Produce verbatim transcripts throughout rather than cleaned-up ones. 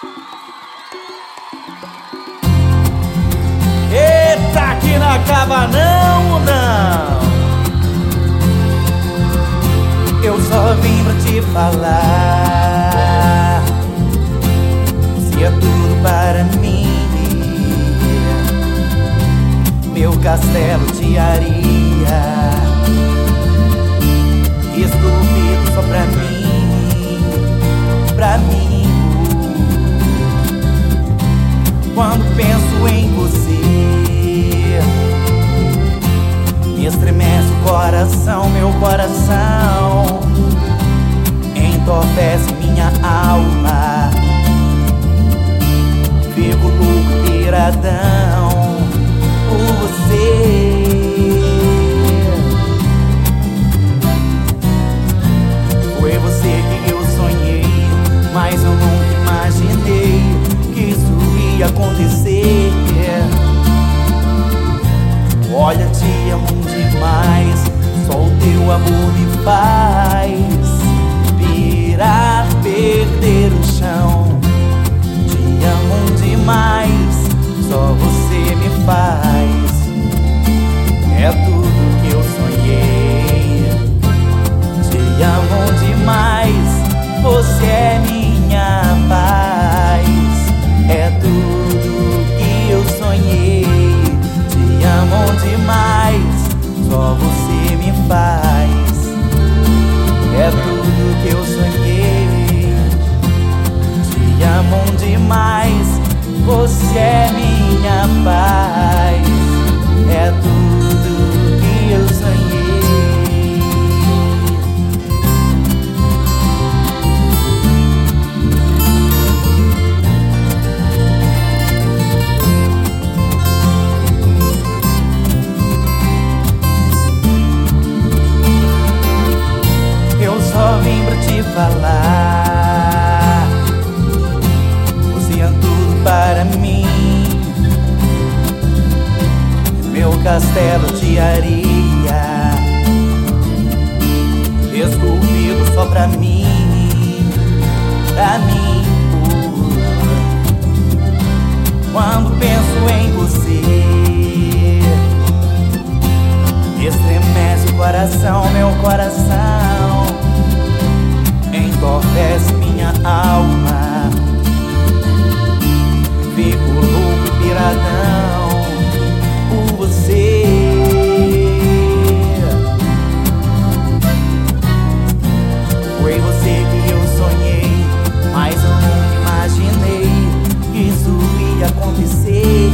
Eita, que não acaba não, não. Eu só vim pra te falar, se é tudo para mim, meu castelo de areia, esculpido só pra mim, pra mim. Quando penso em você, me estremece o coração, meu coração entorpece minha alma. Fico louco, piradão por você. Foi você que eu sonhei, mas eu nunca imaginei que isso ia acontecer. Olha, te amo demais, só o teu amor me faz virar, perder o chão. Te amo demais, só você me faz. É tudo que eu sonhei. Te amo demais, você é minha paz. É tudo que eu sonhei. Te amo demais, só você me faz. É tudo que eu sonhei. Te amo demais, você é minha paz. É tudo que eu sonhei. Eu só vim pra te falar, você é tudo para mim, meu castelo de areia, esculpido só pra mim, pra mim. Quando penso em você, estremece o coração, meu coração entorpece minha alma. Fico louco, piradão por você. Foi você que eu sonhei, mas eu nunca imaginei que isso ia acontecer.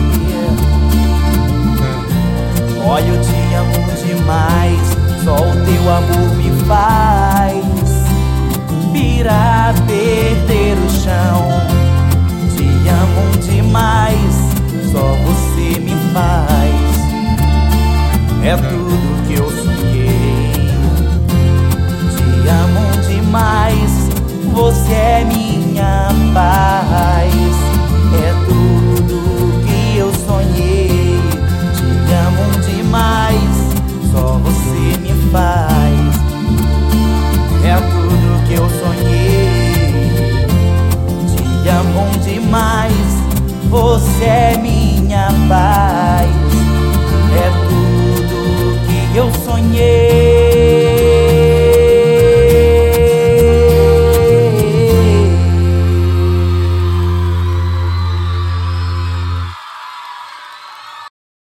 Olha, eu te amo demais, só o teu amor me faz virar, perder o chão. Te amo demais, só você me faz. É tudo que eu sonhei. Te amo demais, você é minha paz. É tudo que eu sonhei. Te amo demais, só você me faz. É tudo que eu sonhei. Te amo demais, você é minha paz. É tudo que eu sonhei.